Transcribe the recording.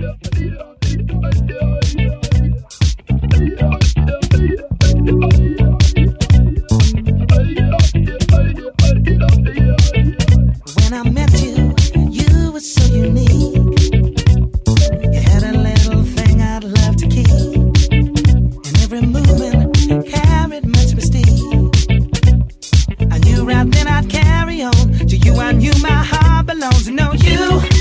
When I met you, you were so unique. You had a little thing I'd love to keep, and every movement carried much mystique. I knew right then I'd carry on. To you I knew my heart belongs. To know you